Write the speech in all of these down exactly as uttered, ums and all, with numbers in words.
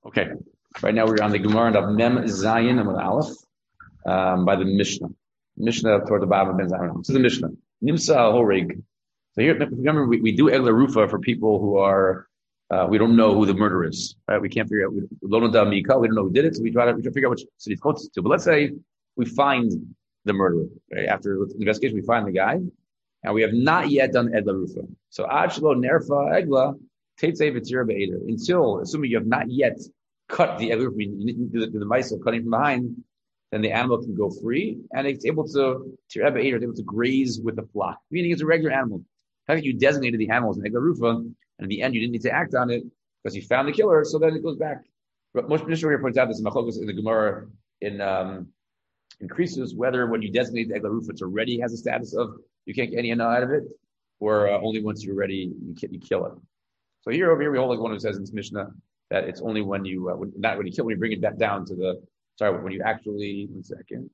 Okay. Right now we're on the Gemara of Mem Zayin and Aleph um, by the Mishnah. Mishnah toward the bottom of Ben Zayin. This is the Mishnah. Nimsa Horig. So here, remember, we, we do Egla Rufa for people who are, uh, we don't know who the murderer is, right? We can't figure out, we, we don't know we don't know who did it, so we try to, we try to figure out which city it's closest to. But let's say we find the murderer, right? After the investigation, we find the guy, and we have not yet done Egla Rufa. So Achlo Nerfa Egla, Tetzei V'Tzira Be'eder. Until, assuming you have not yet cut the Egla Rufa, you need to do the, do the mice of cutting from behind, then the animal can go free, and it's able to, Tzira Be'eder, it's able to graze with the flock, meaning it's a regular animal. The fact that you designated the animals in Egla Rufa, and in the end you didn't need to act on it because you found the killer, so then it goes back. But Moshe Mishnah here points out this in Machlokas in the Gemara in um, increases whether when you designate the Egla Rufa, it's already has a status of you can't get any anah out of it, or uh, only once you're ready you, you kill it. So here over here we hold like one who says in this Mishnah that it's only when you uh, when, not when you kill when you bring it back down to the sorry when you actually one second.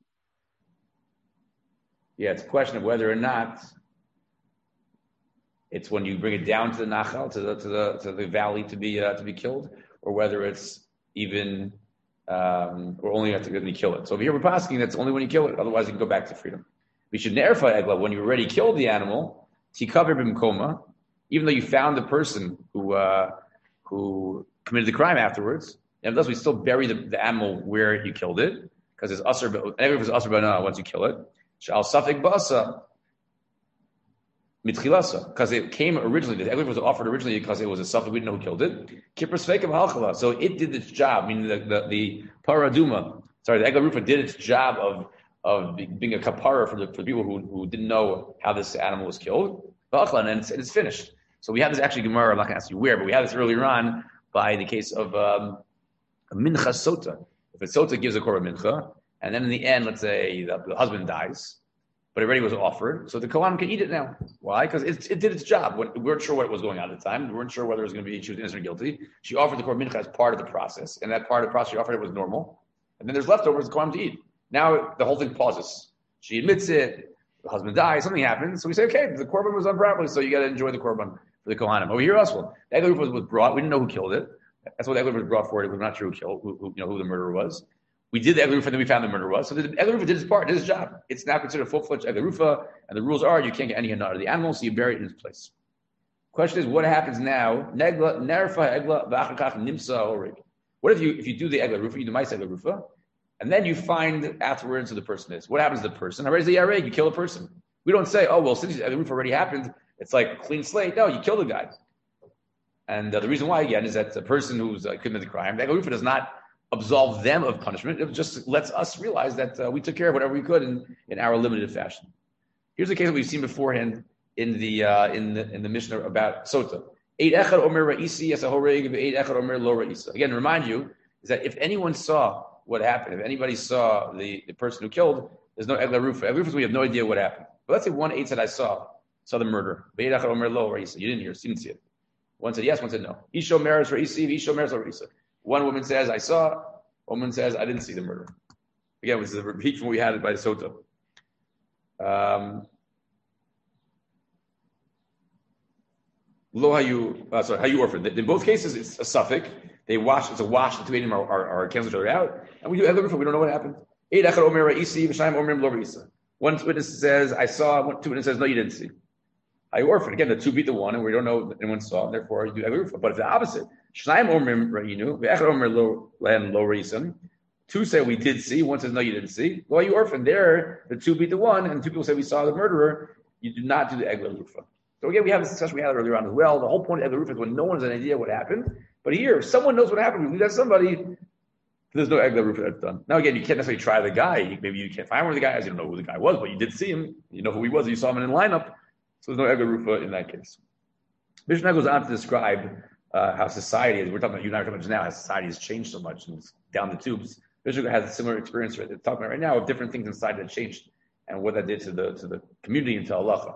Yeah, it's a question of whether or not. It's when you bring it down to the nachal, to the to the to the valley to be uh, to be killed, or whether it's even um, or only have to when you kill it. So over here we're asking that's only when you kill it. Otherwise, you can go back to freedom. We should nerfa egla when you already killed the animal. Tikaver b'mkoma, even though you found the person who uh, who committed the crime afterwards. Nevertheless, we still bury the, the animal where you killed it because it's usher. Anyway, it's usher b'ana once you kill it. Shal safek basa. Because it came originally, the Egla was offered originally because it was a suffix, we didn't know who killed it. Kippur Sveikim Halchala. So it did its job, meaning the, the, the Paraduma, sorry, the Egla Rufa did its job of, of being a kapara for the, for the people who, who didn't know how this animal was killed. And it's, it's finished. So we had this actually, Gemara, I'm not going to ask you where, but we had this earlier on by the case of um, a mincha sota. If a sota gives a korban mincha, and then in the end, let's say the, the husband dies, but it already was offered, so the Kohen can eat it now. Why? Because it, it did its job. We weren't sure what was going on at the time. We weren't sure whether it was going to be she was innocent or guilty. She offered the Korban Mincha as part of the process, and that part of the process she offered it was normal. And then there's leftovers the Kohen to eat. Now the whole thing pauses. She admits it. The husband dies. Something happens. So we say, okay, the Korban was done properly, so you got to enjoy the Korban for the Kohanim. Over here also, the Egla Rufa was brought. We didn't know who killed it. That's what the Egla Rufa was brought for. It was not sure who killed, who, who, you know, who the murderer was. We did the Egla Rufa, and then we found the murderer was. So the Egla Rufa did its part, did its job. It's now considered a full-fledged Egla Rufa, and the rules are you can't get any anah of the animal, so you bury it in its place. Question is, what happens now? Negla, nerfa, Egla, v'achakach, nimsa, orig. What if you if you do the Egla Rufa, you do my Egla Rufa, and then you find afterwards who the person is? What happens to the person? Already the yareg, you kill a person. We don't say, oh, well, since the Egla Rufa already happened, it's like a clean slate. No, you kill the guy. And uh, the reason why, again, is that the person who's uh, committed the crime, the Egla Rufa does not absolve them of punishment. It just lets us realize that uh, we took care of whatever we could in, in our limited fashion. Here's a case that we've seen beforehand in the uh, in the in the Mishnah about Sota. Eight echad omer ra'isi as a horeg, eight echad omer lo ra'isa. Again, remind you is that if anyone saw what happened, if anybody saw the, the person who killed, there's no Egla Rufa. Egla Rufa, we have no idea what happened. But let's say one eight said, I saw saw the murder. Eight echad omer lo ra'isa. You didn't hear, you didn't see it. One said yes, one said no. Isho meres ra'isi, isho meres lo ra'isa. One woman says, I saw. One woman says, I didn't see the murder. Again, this is a repeat from what we had by the Sota. Um, Lo hayu, uh, sorry, hayu orphan. In both cases, it's a suffix. They wash, it's a wash. The two of them are, are, are cancel each other out. And we do Egla Rufa, we don't know what happened. Eight echad omer ra'isi, v'shayim omer lo ra'isa. One witness says, I saw. One two witness says, no, you didn't see. Hayu orphan. Again, the two beat the one, and we don't know if anyone saw. Therefore, you do Egla Rufa. But if the opposite, Shnayim Omrim Ra'inu, Ve'echad Omer Lo Lan Lo Reisim. Two say we did see, one says no, you didn't see. Well, you orphan there, the two beat the one, and two people say we saw the murderer. You do not do the Egla Rufa. So again, we have this discussion we had earlier on as well. The whole point of Egla Rufa is when no one has an idea what happened. But here, if someone knows what happened, we leave that somebody. There's no Egla Rufa that's done. Now again, you can't necessarily try the guy. Maybe you can't find where the guy is. You don't know who the guy was, but you did see him. You know who he was. You saw him in the lineup. So there's no Egla Rufa in that case. Mishnah goes on to describe Uh, how society is. We're talking about you and I are talking about now. How society has changed so much and it's down the tubes. Michigan has a similar experience. Right? They're talking about right now of different things inside that changed and what that did to the to the community and to halacha.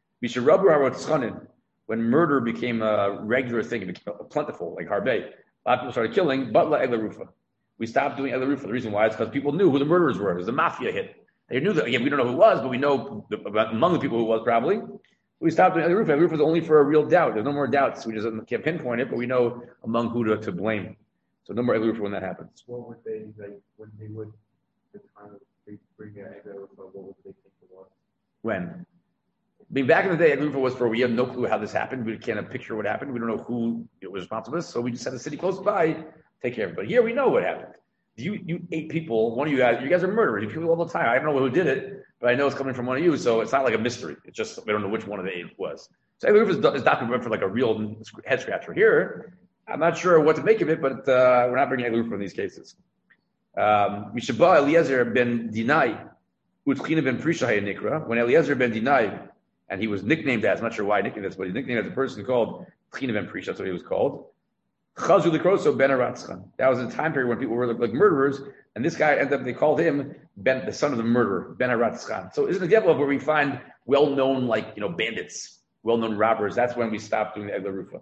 When murder became a regular thing, it became plentiful, like harbe. A lot of people started killing. But la Egla Rufa, we stopped doing Egla Rufa. The reason why is because people knew who the murderers were. It was the mafia hit. They knew that. Again, we don't know who it was, but we know the, about, among the people who it was probably. We stopped doing Egla Rufa. Egla Rufa was only for a real doubt. There's no more doubts. We just can't pinpoint it, but we know among who to, to blame. So no more egg for when that happens. What would they like when they would the time of they bring their egg over? What would they think it was? When? I mean, back in the day, egg was for we have no clue how this happened. We can't picture what happened. We don't know who it was responsible for. So we just had the city close by take care of it. But here we know what happened. You you eight people. One of you guys. You guys are murderers. You kill people all the time. I don't know who did it, but I know it's coming from one of you. So it's not like a mystery. It's just we don't know which one of the eight it was. So egg is documented for like a real head scratcher. Here, I'm not sure what to make of it, but uh, we're not bringing egg in these cases. Mishabah Eliezer ben Dinai, Utchina ben Prisha Nikra. When Eliezer ben Dinai, and he was nicknamed as, I'm not sure why he nicknamed this, but he's nicknamed as a person called Utchina ben Prisha. That's what he was called. Chazu Likroso ben Aratzchan. That was a time period when people were like murderers, and this guy ended up, they called him Ben, the son of the murderer, Ben Aratzchan. So it's an example of where we find well-known, like, you know, bandits, well-known robbers. That's when we stopped doing the Egla Rufa.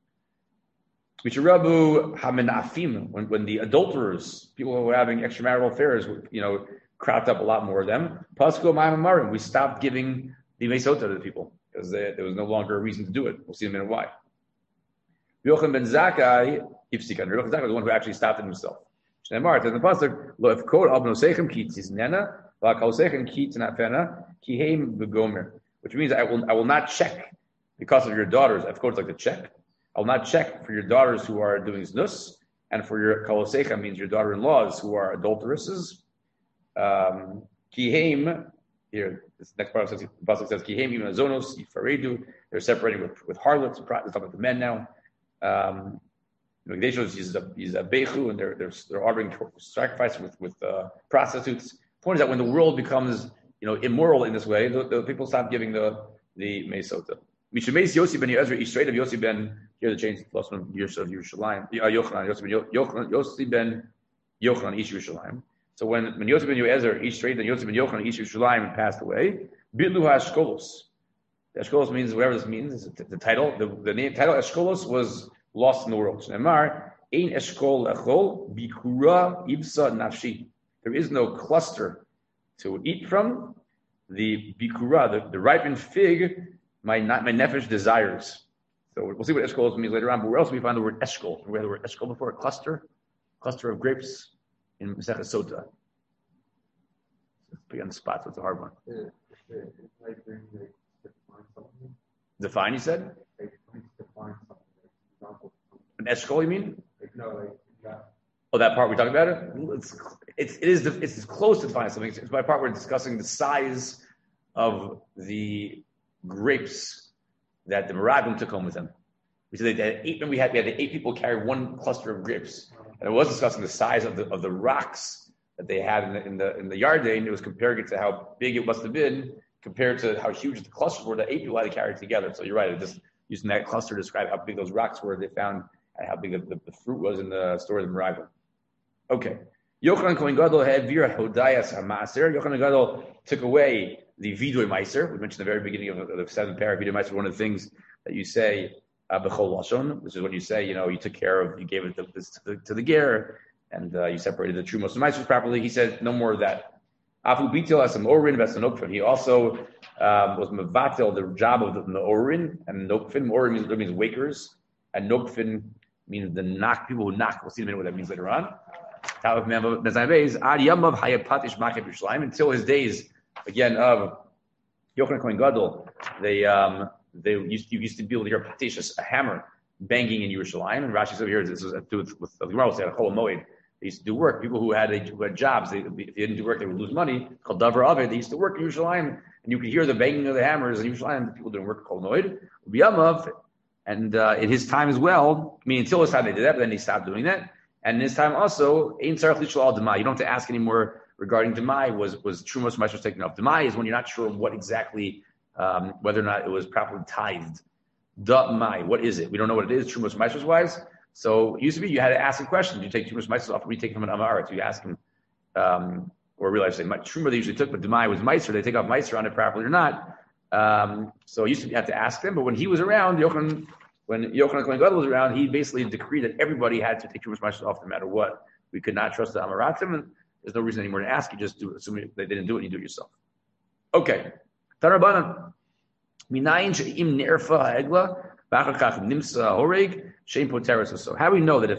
Misharabu Hamenafim, when when the adulterers, people who were having extramarital affairs, you know, cropped up a lot more of them. Pasco Ma'amarim, we stopped giving the Mesota to the people because there was no longer a reason to do it. We'll see in a minute why. Yochanan ben Zakkai, Ifsikan, Yochanan ben Zakkai was the one who actually stopped it himself. Shneimar, in the pasuk, Lo efkod al bnosechem ki tiznena, la kalosechem ki tnafena, ki heim begomer, which means I will I will not check because of your daughters. Efkod is like the check. I will not check for your daughters who are doing znus, and for your kalosecha means your daughter-in-laws who are adulteresses. Um, Kiheim, here, this next part of the pasuk says, Kiheim even azonos, yifaredu, they're separating with, with harlots, it's talking about the men now. Um, is a, is a bechu, and they're, they're, they're ordering sacrifice with, with uh, prostitutes. The point is that when the world becomes, you know, immoral in this way, the, the people stop giving the, the mesota. Mishemeis Yossi ben Yezer, Yisrael of Yossi ben, here the change, plus one years of Yerushalayim, Yochanan, Yossi ben Yochanan, Yossi ben Yochanan, Ish Yerushalayim. So when, when Yossi ben Yezer, Yisrael, and Yossi ben Yochanan, Ish Yerushalayim passed away, Bitlu HaEshkolos. The Eshkolos means, whatever this means, is the, the title, the, the name, title Eshkolos was lost in the world. Shneimar, Ein Eshkol Echol, Bikura Ibsa Nafshi. There is no cluster to eat from. The Bikura, the, the ripened fig, my not my nefesh desires. So we'll see what eshkol means later on. But where else do we find the word eshkol? We had the word eshkol before, a cluster, cluster of grapes in Masechet Sota. Big on the spot, so it's a hard one. Yeah, yeah, it's like when they define something. Define, you said? Like define something. An eshkol, you mean? Like, no, like that. Oh, that part we're talking about it. It's it's it is it's close to defining something. It's by part we're discussing the size of the grapes that the Meraglim took home with them. We said that eight, when we had we had the eight people carry one cluster of grapes, and it was discussing the size of the of the rocks that they had in the in the in the Yarden. It was comparing it to how big it must have been compared to how huge the clusters were that eight people had to carry together. So you're right. It just using that cluster to describe how big those rocks were they found and how big the, the, the fruit was in the store of the Meraglim. Okay. Yochanan Kohen Gadol had Vira Hodayas HaMaser. Yochanan Gadol took away the Vidoy Meiser. We mentioned at the very beginning of the, of the seventh paragraph, Vidoy Meiser, one of the things that you say, Bechol Lashon, which is what you say, you know, you took care of, you gave it to, to the, to the ger, and uh, you separated the true Muslim Meisers properly. He said, no more of that. Afu Bitil has some Orin, Vesanokfin. He also um, was Mavatil, the job of the, the Orin, and Nokfin. Orin means, means wakers, and Nokfin means the knock, people who knock. We'll see in a minute what that means later on. Until his days, again, of Yochanan Kohen Gadol, they um, they used you used to be able to hear patishas, a hammer banging in Yerushalayim. And Rashi said here, this was to do with, with the Gemara said Chol Moed. They used to do work. People who had, a, who had jobs, they, if they didn't do work, they would lose money. Called Davar Aved. They used to work in Yerushalayim, and you could hear the banging of the hammers in Yerushalayim. People doing work called Moed. B'yamav, and uh, in his time as well. I mean, until his time they did that, but then they stopped doing that. And in his time also, Ein Tzarech Lishol Al Demai. You don't have to ask anymore regarding Demai. Was was Trumos Meiser taken off? Demai is when you're not sure what exactly, um, whether or not it was properly tithed. Demai, what is it? We don't know what it is. Trumos Meiser's wise. So it used to be you had to ask a question. Do you take Trumos Meiser off, or do you take him an Amara? Do you ask him, um, or realize they might Truma they usually took, but Demai was Meiser. They take off Meiser on it properly or not. Um, so it used to be you had to ask them. But when he was around, Yochanan. When Yochanan Kohen Gadol was around, he basically decreed that everybody had to take Trumas Meiser off no matter what. We could not trust the Amaratim, and there's no reason anymore to ask. You just do it. Assuming they didn't do it, you do it yourself. Okay. Tarabanan. Minayin she'im nerfa ha'egla, b'achar kach nimsa horeg, she'im poteres. So how do we know that if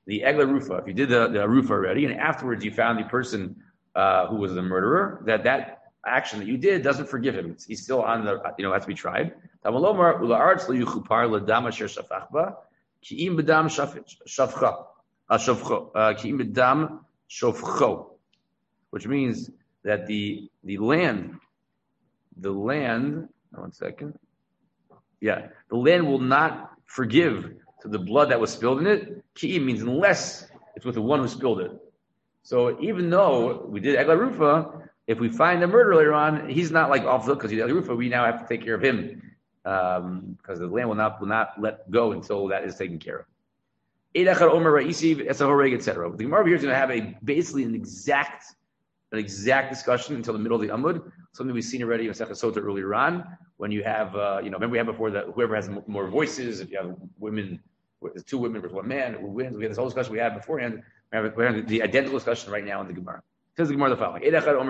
the Egla Rufa, if you did the, the Rufa already, and afterwards you found the person uh, who was the murderer, that that action that you did doesn't forgive him. He's still on the, you know, has to be tried. Tamalomar ula arts lo yuchupar ladam asher shafachba ki'im bedam shafcha shafcha ki'im bedam shofcho, which means that the the land, the land. One second. Yeah, the land will not forgive to the blood that was spilled in it. Ki'im means unless it's with the one who spilled it. So even though we did Egla Rufa, if we find the murderer later on, he's not like off the hook because he did Egla Rufa. We now have to take care of him um, because the land will not will not let go until that is taken care of. et cetera. The Gemara here is going to have a basically an exact an exact discussion until the middle of the Amud. Something we've seen already in Masechet Sotah earlier on. When you have, uh, you know, remember we had before that whoever has more voices, if you have women, there's two women versus one man, who wins? We had this whole discussion we had beforehand. We have, we have the identical discussion right now in the Gemara. Says the Gemara the following: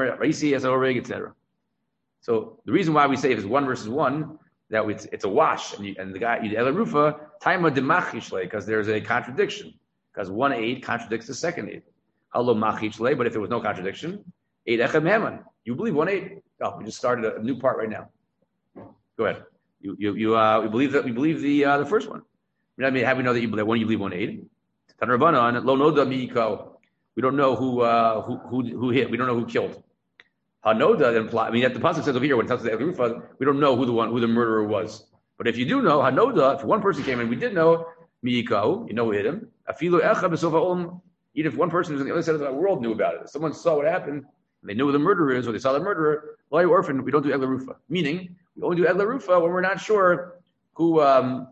et cetera. So the reason why we say if it's one versus one, that it's, it's a wash, and, you, and the guy you Ela Rufa taima demachishle, because there's a contradiction, because one aid contradicts the second aid. Hello machishle, but if there was no contradiction, aid echem heman. You believe one aid? Oh, we just started a, a new part right now. Go ahead. You you you uh we believe that we believe the uh, the first one. I mean, how we know that you believe one? You believe one aid. Tanarabana lo noda miiko. We don't know who uh who who who hit. We don't know who killed. Hanoda imply. I mean, at the pasuk says over here when it tells us the Rufa, we don't know who the one who the murderer was. But if you do know Hanoda, if one person came in, we did know miiko. You know who hit him. Afilu echa b'sofa. Even if one person who's on the other side of the world knew about it, if someone saw what happened, and they knew who the murderer is, or they saw the murderer, lo orphan. We don't do Egla Rufa. Meaning, we only do Egla Rufa when we're not sure who um,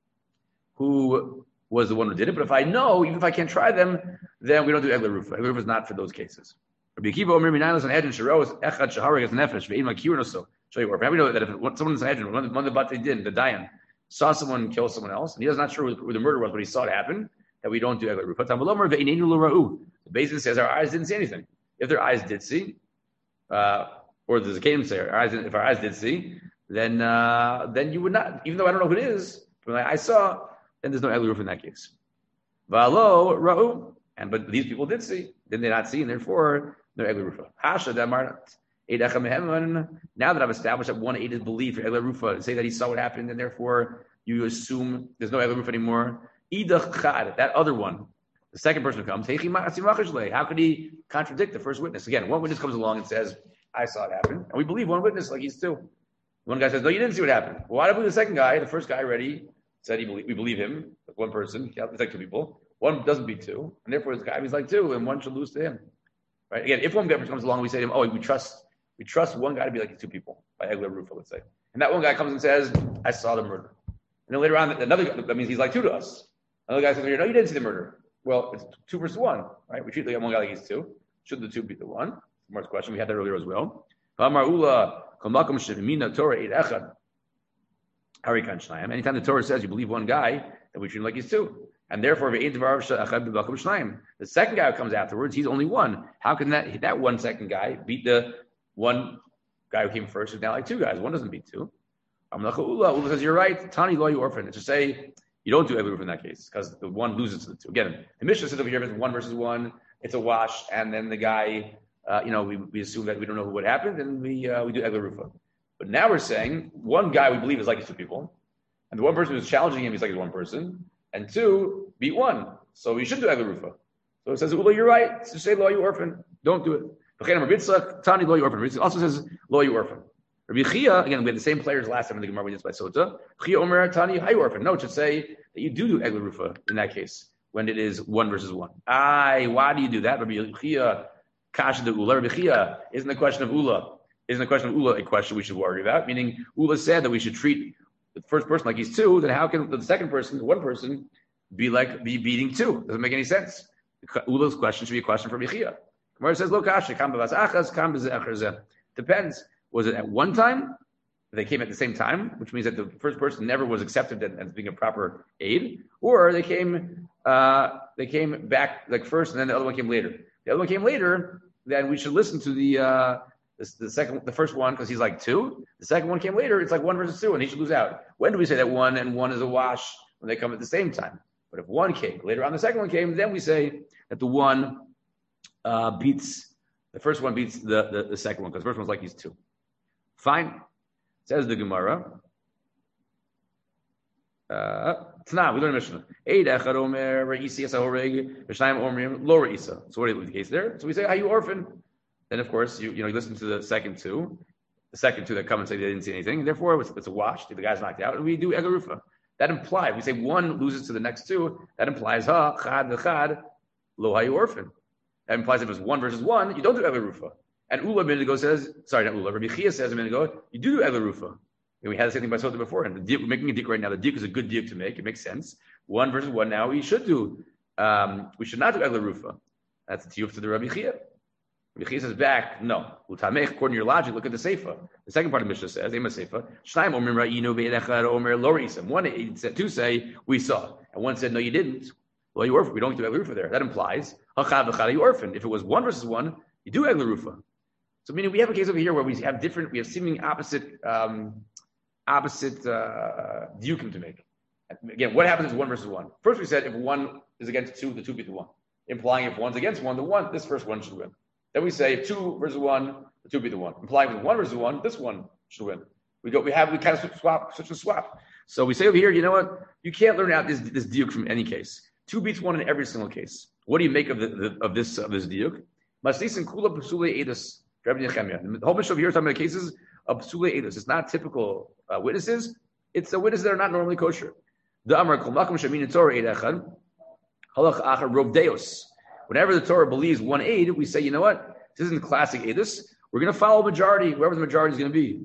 who was the one who did it. But if I know, even if I can't try them, then we don't do Egla Rufa. Egla Rufa is not for those cases. Rabbi Akiva Omer Minalos and Edin Sharos Echad Shahar Gas Nefesh Ve'im Lakirin Also. Show you where. We know that if someone in Sanhedrin, one of the Batei Din, the Dayan, saw someone kill someone else, and he was not sure who the murder was, but he saw it happen, that we don't do Egla Rufa. Tamalomer Ve'inenu L'Ra'u. The Basin says our eyes didn't see anything. If their eyes did see, uh, or the Zakanim say our eyes, if our eyes did see, then uh, then you would not, even though I don't know who it is, but I saw, then there's no Egla Rufa in that case. Va'alo Ra'u. And but these people did see, did they not see, and therefore no Egla Rufa. Hasha Damar Eid Echem Meheman. Now that I've established that one aid is believed for Egla Rufa, say that he saw what happened, and therefore you assume there's no Egla Rufa anymore. Idach Chad, that other one, the second person who comes, how could he contradict the first witness? Again, one witness comes along and says, I saw it happen. And we believe one witness like he's two. One guy says, no, you didn't see what happened. Well, why do I believe the second guy? The first guy already said he believe, we believe him. Like one person, it's like two people. One doesn't beat two. And therefore this guy he's like two, and one should lose to him. Right? Again, if one guy comes along, we say to him, oh, we trust we trust one guy to be like two people, by Egla Rufa, let's say. And that one guy comes and says, I saw the murder. And then later on, another guy, that means he's like two to us. Another guy says, no, you didn't see the murder. Well, it's two versus one, right? We treat the one guy like he's two. Should the two be the one? More question. We had that earlier as well. Anytime the Torah says you believe one guy, then we treat him like he's two. And therefore, the second guy who comes afterwards, he's only one. How can that that one second guy beat the one guy who came first, who's now like two guys? One doesn't beat two. Ula says, you're right. Tani lo you orphan. It's to say, you don't do Egla Rufa in that case, because the one loses to the two. Again, the Mishnah says over here, if it's one versus one, it's a wash, and then the guy, uh, you know, we, we assume that we don't know what happened, and we uh, we do Egla Rufa. But now we're saying, one guy we believe is like his two people, and the one person who's challenging him is like his one person, and two beat one. So we should do Egla Rufa. So it says, Ula, you're right. It's to say, lo you orphan. Don't do it. Tani lo you orphan. It also says, lo you orphan. Rabbi Chia, again, we had the same players last time in the Gemara we did by Sota. Chia Omer Tani Hay orphan. No, it should say that you do do Egla Rufa in that case when it is one versus one. Aye, why do you do that? Rabbi Chia, Kasha de Ula. Rabbi Chia, isn't the question of Ula, isn't the question of Ula a question we should worry about? Meaning, Ula said that we should treat the first person like he's two. Then how can the second person, the one person, be like be beating two? Doesn't make any sense. Ula's question should be a question for Rabbi Chia. Gemara says, Lo Kasha, Kam b'vas achas, Kam b'zeh. Depends. Was it at one time? They came at the same time, which means that the first person never was accepted as being a proper aid, or they came uh, they came back like first, and then the other one came later. The other one came later, then we should listen to the uh, the, the second, the first one, because he's like two. The second one came later; it's like one versus two, and he should lose out. When do we say that one and one is a wash when they come at the same time? But if one came, later on the second one came, then we say that the one uh, beats, the first one beats the, the, the second one, because the first one's like he's two. Fine. Says the Gemara. Uh, Tana, we learn Mishnah. Eid echad omer re'isi asa horeg, v'shnayim omrim lo re'isa. So what is the case there? So we say, are you orphan? Then of course, you you know, you listen to the second two, the second two that come and say they didn't see anything. Therefore, it's, it's a wash. The guy's knocked out, and we do egarufa. That implies, we say one loses to the next two, that implies, ha, chad v'chad, lo hayu orphan. That implies if it's one versus one, you don't do egarufa. And Ula a minute ago says, sorry, not Ula, Rabbi Chia says a minute ago, you do do egarufa. And we had the same thing by Sota before. And the diuk, we're making a diuk right now. The diuk is a good diuk to make. It makes sense. One versus one now, we should do, um, we should not do egarufa. That's the tiyuf to the Rabbi Chia. Rabbi Chia says back, no. Utamech, according to your logic, look at the Seifa. The second part of the Mishnah says, Ema Seifa, Shnaim Omer Ra'inu Ve'edechad Omer Lo Re'isam. One said, two say, we saw. And one said, no, you didn't. Well, you orphan. We don't do egarufa there. That implies, Hachad V'chad, you orphan. If it was one versus one, you do egarufa. So meaning we have a case over here where we have different, we have seeming opposite, um, opposite uh, diukim to make. Again, what happens is one versus one. First we said if one is against two, the two beat the one. Implying if one's against one, the one, this first one should win. Then we say if two versus one, the two beat the one. Implying if one versus one, this one should win. We go, we have, we kind of swap, switch and swap. So we say over here, you know what? You can't learn out this, this diuk from any case. Two beats one in every single case. What do you make of the, the of this of this diuk? Maslis and kula psule edus. The whole Mishnah here is talking about cases of psule edus. It's not typical uh, witnesses. It's the witnesses that are not normally kosher. The Amar kol makom shemin Torah eid echad halach achar rov deos. Whenever the Torah believes one aid, we say, you know what? This isn't classic edus. We're going to follow majority, whoever the majority is going to be.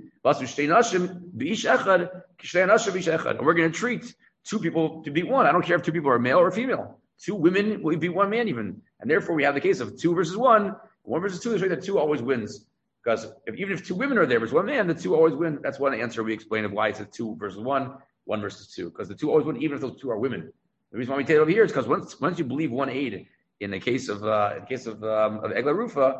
And we're going to treat two people to be one. I don't care if two people are male or female. Two women will be one man even. And therefore, we have the case of two versus one. One versus two is right that two always wins. Because if, even if two women are there versus one man, the two always win. That's one answer we explain of why it's a two versus one, one versus two. Because the two always win, even if those two are women. The reason why we take it over here is because once once you believe one aid in the case of uh, in the case of um, of Egla Rufa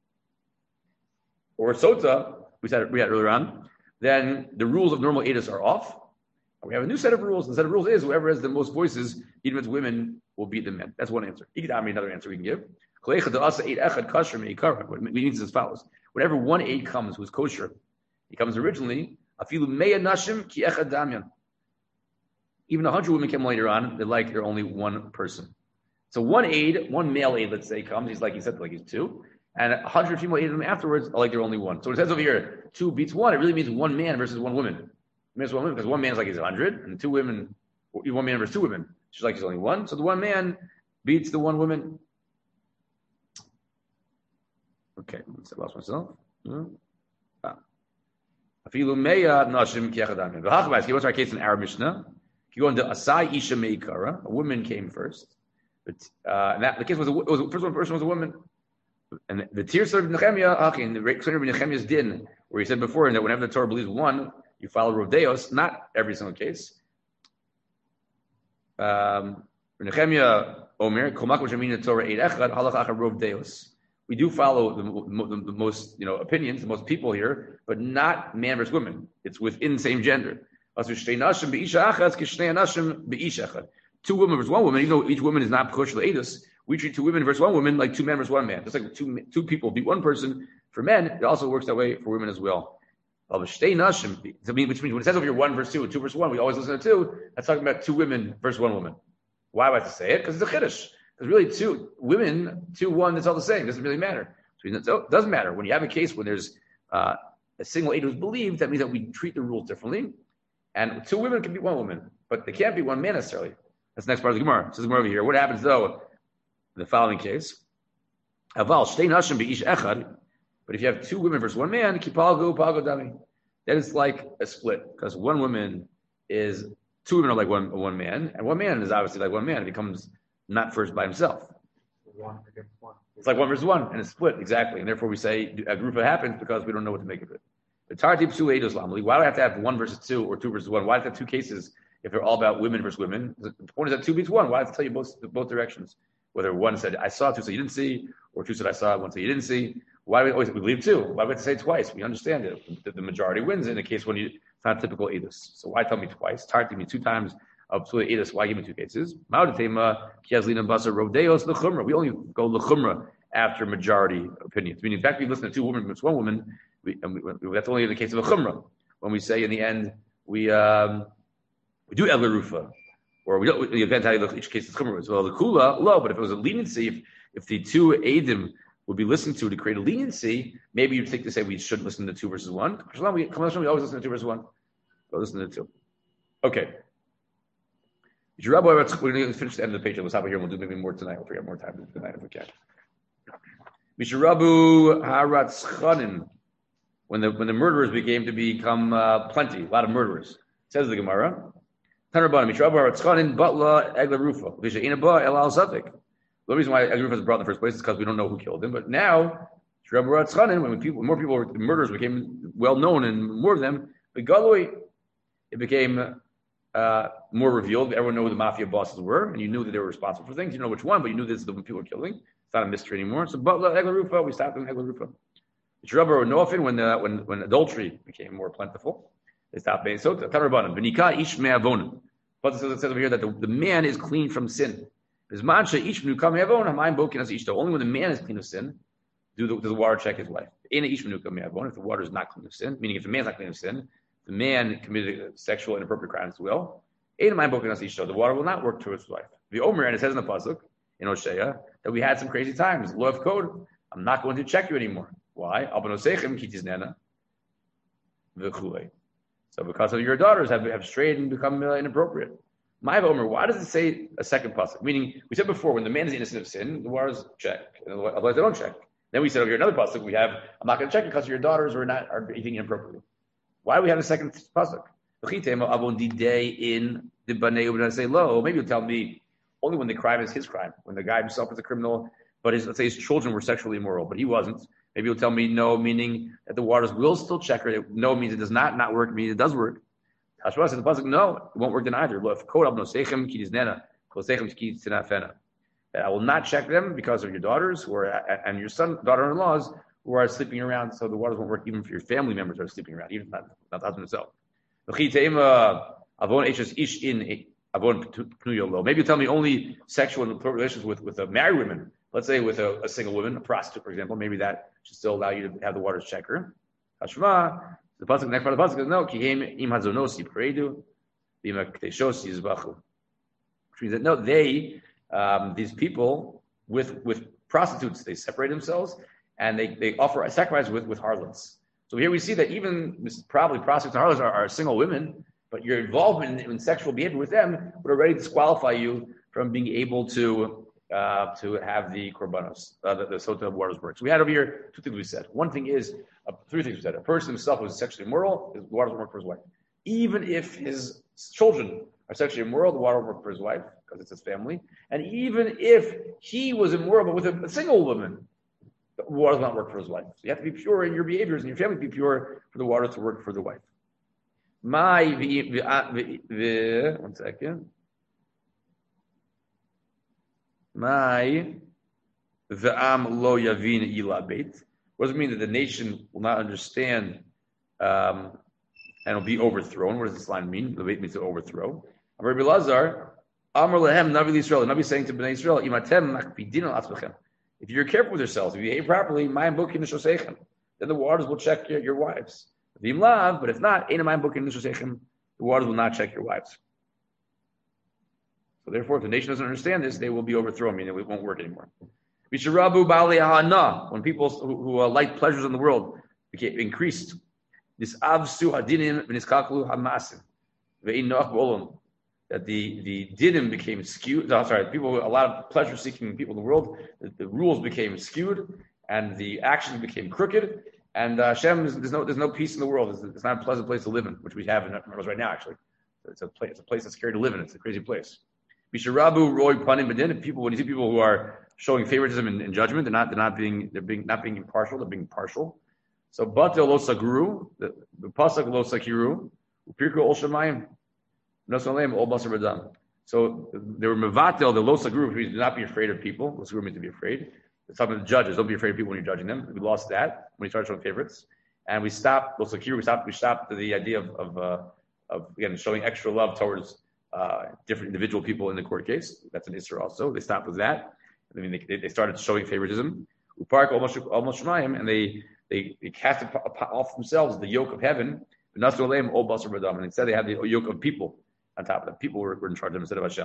or Sota, we said we had earlier on, then the rules of normal edus are off. We have a new set of rules. The set of rules is whoever has the most voices, even if it's women, will beat the men. That's one answer. You can tell me another answer we can give. What it means is as follows. Whenever one aid comes who's kosher, he comes originally, even a hundred women come later on, they're like they're only one person. So one aid, one male aid, let's say, comes, he's like he said, like he's two, and a hundred female aid afterwards are like they're only one. So it says over here, two beats one, it really means one man versus one woman. It means one woman, because one man is like he's a hundred, and two women, one man versus two women. She's like he's only one. So the one man beats the one woman. Okay, I lost myself. What's our case in our Mishnah? You go into Asai Isha Meikara. A woman came first, but uh, and that the case was, a, it was first one person was a woman. And the Tirsa of Nehemiah, in the Kshanim of Nehemiah's din, where he said before that whenever the Torah believes one, you follow Rov Deos. Not every single case. Um, Nehemiah Omer Kol Makom Shemin Torah Eid Echad Halach Achar Rov Deos. We do follow the, the, the most, you know, opinions, the most people here, but not man versus woman. It's within the same gender. Two women versus one woman, even though each woman is not kosher edus, we treat two women versus one woman like two men versus one man. Just like two two people beat one person. For men, it also works that way for women as well. Which means when it says over here one versus two, two versus one, we always listen to two. That's talking about two women versus one woman. Why do I have to say it? Because it's a chiddush. Because really, two women, two, one, it's all the same. It doesn't really matter. So it doesn't matter. When you have a case where there's uh, a single aid who's believed, that means that we treat the rules differently. And two women can be one woman, but they can't be one man necessarily. That's the next part of the Gemara. It says the Gemara over here. What happens though? In the following case, Aval shtei nashim beish echad. But if you have two women versus one man, kipalgo palgo dami. That is like a split because one woman is two women are like one one man, and one man is obviously like one man. It becomes not first by himself. One against one. It's like one versus one, and it's split exactly. And therefore, we say a group of happens because we don't know what to make of it. The tartib two eidos lamli. Why do I have to have one versus two or two versus one? Why do I have to have two cases if they're all about women versus women? The point is that two beats one. Why do I have to tell you both both directions? Whether one said I saw, two said you didn't see, or two said I saw, one said you didn't see. Why do we always we believe two? Why do we have to say it twice? We understand it. The, the majority wins in a case when you, it's not typical edus. So why tell me twice? Tartib me two times. of Psula Edis. Why give him two cases? Maudatema, Kiazlina Basa, Rodeos, the Chumra. We only go the Chumra after majority opinions. Meaning, in fact, we listen to two women, it's one woman, we, and we, that's only in the case of a Chumra. When we say in the end, we um, we do Egla Rufa, or we don't, the event how you look, each case is Chumra as well. The Kula, low, but if it was a leniency, if, if the two Adim would be listened to to create a leniency, maybe you'd think to say we should listen to two versus one. We, we always listen to two versus one. Go listen to two. Okay. We're going to finish the end of the page. We'll stop here. We'll do maybe more tonight. We'll forget more time tonight if we can. Mishrabu Haratzchanim. When the when the murderers became to become uh, plenty, a lot of murderers. Says the Gemara. Tanrabana Mishrabu Haratzchanim Batla Egla Rufa. Vishainaba El Al Safik. The reason why Egla Rufa is brought in the first place is because we don't know who killed him. But now Mishrabu Haratzchanim, when people, more people, the murderers became well known and more of them, but Galoi, it became uh, more revealed. Everyone knew who the mafia bosses were, and you knew that they were responsible for things. You know which one, but you knew this is the one people were killing. It's not a mystery anymore. So, Batla Egla Rufa, we stopped doing Egla Rufa. Mishrabu or Nofin, when the, when when adultery became more plentiful, they stopped being so. Tanrabanan Benika Ish Me'avonim. But it says over here that the, the man is clean from sin. Only when the man is clean of sin, do the, do the water check his wife. If the water is not clean of sin, meaning if the man is not clean of sin, the man committed sexual inappropriate crime as well. The water will not work towards his wife. The Omer, and it says in the pasuk in Hosea that we had some crazy times. Law of code. I'm not going to check you anymore. Why? So because of your daughters have, have strayed and become uh, inappropriate. My Omer, why does it say a second pasuk? Meaning, we said before, when the man is innocent of sin, the waters check. Otherwise, they don't check. Then we said over here another pasuk. We have, I'm not going to check because your daughters are not are eating inappropriately. Why do we have a second pasuk? In the Banei say low. Maybe you'll tell me only when the crime is his crime, when the guy himself is a criminal, but his, let's say his children were sexually immoral, but he wasn't. Maybe you'll tell me no, meaning that the waters will still check her. No means it does not not work, means it does work. Tashma says the pasuk, no, it won't work then either. I will not check them because of your daughters who are, and your son, daughter-in-laws who are sleeping around, so the waters won't work even for your family members who are sleeping around, even not, not the husband himself. Maybe you tell me only sexual relations with, with a married woman. Let's say with a, a single woman, a prostitute, for example, maybe that should still allow you to have the waters check her. Hashma, the pasuk, next part of the pasuk says no. Kihem im hazonosi paredu, bima kteshosi zbachu. Which means that no, they, um, these people with with prostitutes, they separate themselves and they, they offer a sacrifice with, with harlots. So here we see that even probably prostitutes and harlots are, are single women, but your involvement in, in sexual behavior with them would already disqualify you from being able to uh, to have the korbanos, uh, the, the sota of waters work. So we had over here two things we said. One thing is, uh, three things we said. A person himself was sexually immoral, his waters work for his wife. Even if his children are sexually immoral, the water will work for his wife because it's his family. And even if he was immoral but with a, a single woman, the water will not work for his wife. So you have to be pure in your behaviors and your family be pure for the water to work for the wife. My, one second. My ve'am lo yavin ila beit. What does it mean that the nation will not understand um, and will be overthrown? What does this line mean? The beit means to overthrow. Rabbi Lazar, Amar lehem Navi Yisrael. Nabi saying to Bnei Yisrael, Imatem makpidin al atzmechem. If you're careful with yourselves, if you behave properly, ma'im bukin nishosechem, then the waters will check your, your wives. V'im lav, but if not, ein ma'im bukin nishosechem, the waters will not check your wives. So therefore, if the nation doesn't understand this, they will be overthrown, meaning it won't work anymore. V'shirabu ba'alei ha'ana, when people who, who uh, like pleasures in the world became increased, this avsu hadinim v'niskalklu ha'masim ve'in noach b'olam, that the the dinim became skewed. No, sorry, people, a lot of pleasure-seeking people in the world, the, the rules became skewed, and the actions became crooked. And uh, Hashem, there's no there's no peace in the world. It's, it's not a pleasant place to live in, which we have in Mermos right now. Actually, it's a place it's a place that's scary to live in. It's a crazy place. Bisharabu roy panim bedin. People, when you see people who are showing favoritism in, in judgment, they're not they're not being they're being not being impartial. They're being partial. So batel lo saguru, the the pasuk lo sakiru, upirku ol shemayim. So they were mevatel, the losa group, do not be afraid of people. Losa group means to be afraid. It's talking to the judges. Don't be afraid of people when you're judging them. We lost that when we started showing favorites. And we stopped, losa kiru, we stopped, we stopped the idea of, of, uh, of, again, showing extra love towards uh, different individual people in the court case. That's an issur also. They stopped with that. I mean, they, they started showing favoritism. Upark almost almost shmayim, and they they they cast off themselves the yoke of heaven. And instead, they had the yoke of people on top of them. People were, were in charge of them instead of Hashem.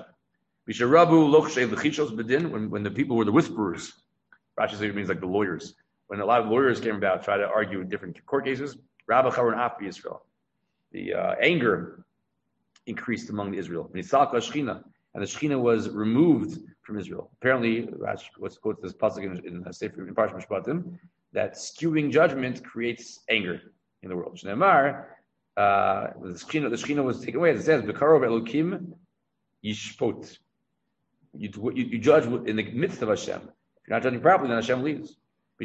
When when the people were the whisperers, Rashi says it means like the lawyers. When a lot of lawyers came about, try to argue in different court cases, Rabba Charon Afi Israel, the uh, anger increased among the Israel. And the Shechina was removed from Israel. Apparently, Rashi quotes this pasuk in, in Sefer in Parshas Mishpatim that skewing judgment creates anger in the world. Shneimar, uh, the Shechina, the Shechina was taken away. As it says, "B'karov Elokim yishpot." You, you, you judge in the midst of Hashem. If you're not judging properly, then Hashem leaves.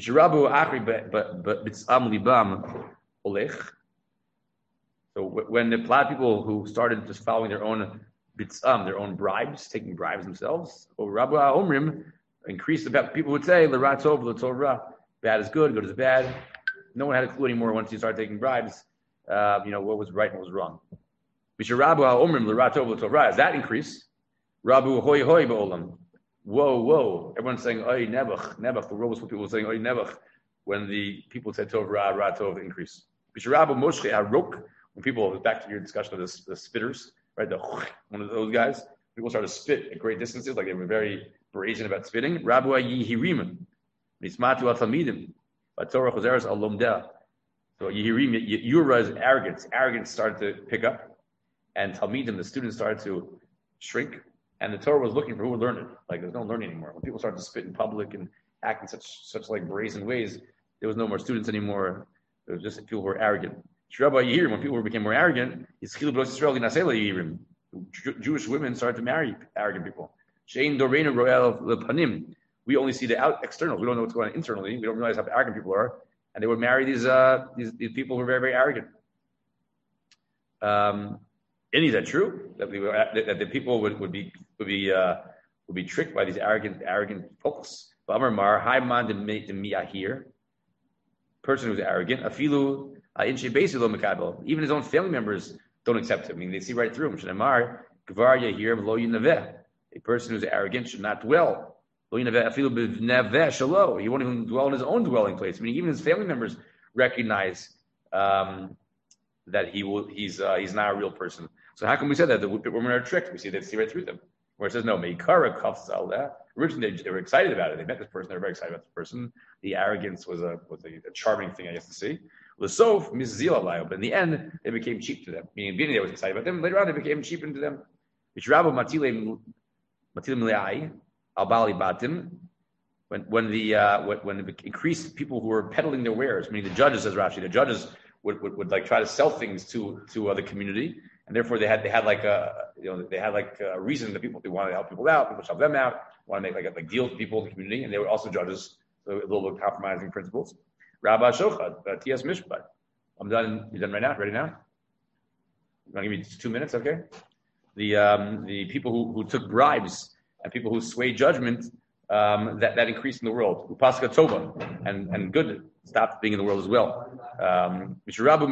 So when a lot of people who started just following their own bitzam, their own bribes, taking bribes themselves, or Rabbi Omrim increased the people would say, "L'ra tov, l'tov ra," bad is good, good is bad. No one had a clue anymore once you started taking bribes. Uh, you know what was right and what was wrong. Rabbi Omrim, "L'ra tov, l'tov ra." As that increase, Rabu hoi hoi ba'olam. Whoa, whoa! Everyone's saying "Oy nebuch, nebuch." The world was full of people saying "Oy nebuch" when the people said "Tov ra, ra tov" increase. Rabu Moshe Harok. When people, back to your discussion of this, the spitters, right? The one of those guys, people started to spit at great distances, like they were very brazen about spitting. Rabu Yihirim, Nismatu Atamidim, Torah Choseres Alomdeh. So Yihirim, Yura's arrogance, arrogance started to pick up, and Talmidim, the students, started to shrink. And the Torah was looking for who would learn it. Like there's no learning anymore. When people started to spit in public and act in such such like brazen ways, there was no more students anymore. There was just people who were arrogant. When people became more arrogant, Jewish women started to marry arrogant people. We only see the out externals. We don't know what's going on internally. We don't realize how arrogant people are, and they would marry these uh, these, these people who are very very arrogant. Um, and is that true? That, we were, that the people would, would be would be uh, would be tricked by these arrogant arrogant folks. Person who's arrogant, afilu even his own family members don't accept him. I mean, they see right through him. A person who's arrogant should not dwell. He won't even dwell in his own dwelling place. I mean, even his family members recognize um, that he will. He's uh, he's not a real person. So how can we say that the women are tricked? We see they see right through them. Where it says no, Meikara kafs al that. Originally they, they were excited about it. They met this person. They were very excited about this person. The arrogance was a was a, a charming thing, I guess, to see. L'sof mizzila layel, but in the end they became cheap to them. Meaning, in the beginning they were excited about them. Later on they became cheapened to them. V'shrabu matile matile milei al bali batim. When when the uh, when, when it increased people who were peddling their wares, meaning the judges, says Rashi, the judges would, would, would like try to sell things to to uh, the community, and therefore they had they had like a you know they had like a reason that people they wanted to help people out, people help them out, want to make like a like deals with people in the community, and they were also judges, so a little bit of compromising principles. Rabba Shochad, uh, T S Mishpat. I'm done. You done right now? Ready now? I'm gonna give you two minutes, okay? The um, the people who, who took bribes and people who swayed judgment. Um, that, that increased in the world. Upaska Tova, and, and good stopped being in the world as well. Um,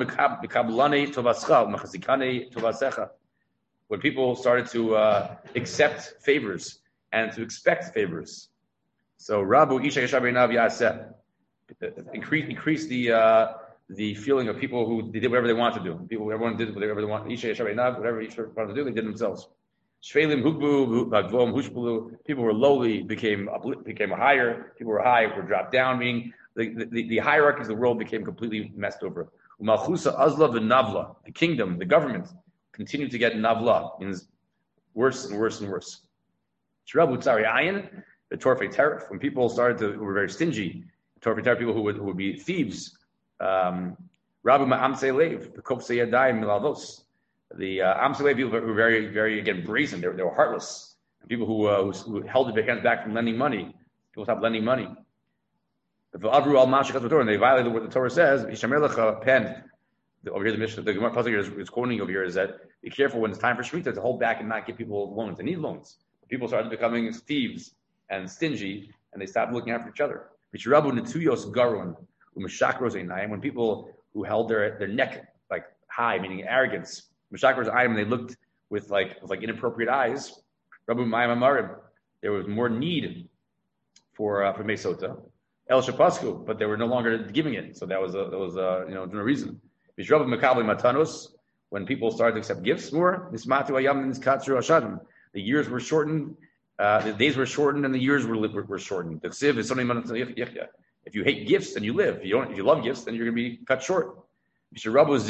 when people started to uh, accept favors and to expect favors. So Rabu Isha Yashabeinav Yaseh increased increased the uh, the feeling of people who they did whatever they wanted to do. People, everyone did whatever they wanted. Isha Yashabeinav, whatever each wanted to do, they did themselves. Shvelim hukbu, bagvom hushpulu. People were lowly, became became higher. People were high, were dropped down. Meaning the, the, the hierarchies of the world became completely messed over. Umalchusa azla v'navla. The kingdom, the government, continued to get navla, means worse and worse and worse. Shrabu tzari ayin, the torfei teref. When people started to, who were very stingy, torfei teref, people who would who would be thieves. Um, Rabu ma'amsei lev, the kofsei yadayim milavos. The uh, Amsalei people were very, very again brazen. They were, they were heartless. People who, uh, who who held their hands back from lending money. People stopped lending money. And they violated what the Torah says. Pen. Over here, the Mishnah, the Gemara Pasuk is, is quoting over here is that be careful when it's time for Shemitah to hold back and not give people loans. They need loans. People started becoming thieves and stingy, and they stopped looking after each other. When people who held their, their neck like high, meaning arrogance. Meshakras item, they looked with like with like inappropriate eyes, Rabbi Mayim Amarim, there was more need for uh, for Mesota. El Shapasku, but they were no longer giving it. So that was a, that was a, you know no reason. Rabbi Makabli Matanos, when people started to accept gifts more, the years were shortened, uh, the days were shortened, and the years were were, were shortened. The Ksiv is something. If you hate gifts, then you live. If you don't, if you love gifts, then you're going to be cut short. Rabbi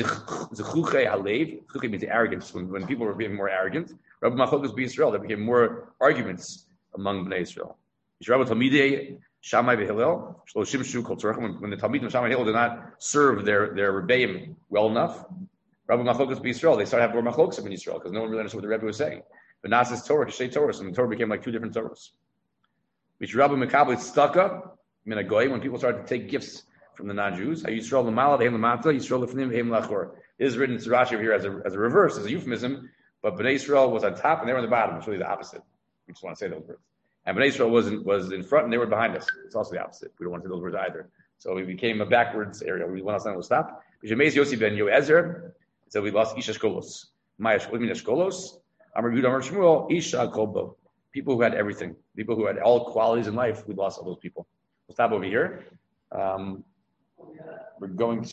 means arrogance. When, when people were being more arrogant, Rabbi Machokas b'Yisrael, there became more arguments among Bnei Israel. Rabbi Talmidei Shammai v'Hillel, Shloshim Shu Kol Tzorachim. When, when the Talmidim of Shammai and Hillel did not serve their their rebbeim well enough, Rabbi Machokas b'Yisrael, they started having more Machokas in Yisrael because no one really understood what the Rebbe was saying. But Nas's Torah, Kishay Torah, and the Torah became like two different Torahs. Which Rabbi Makabli stuck up. When people started to take gifts from the non-Jews, Yisrael l'mala v'hem l'mata, Yisrael l'fnim v'hem l'achor. It is written in Rashi over here as a, as a reverse, as a euphemism, but Bnei Israel was on top and they were on the bottom. It's really the opposite. We just want to say those words. And Bnei Israel was in, was in front and they were behind us. It's also the opposite. We don't want to say those words either. So we became a backwards area. We want to stop. B'shemeis Yossi ben Yoezer, so we lost Isha Shkolos. Maya Shkolos, Amar Yehuda Amar Shmuel, Isha Kolbo. People who had everything. People who had all qualities in life, we lost all those people. We'll stop over here. Um, we're going to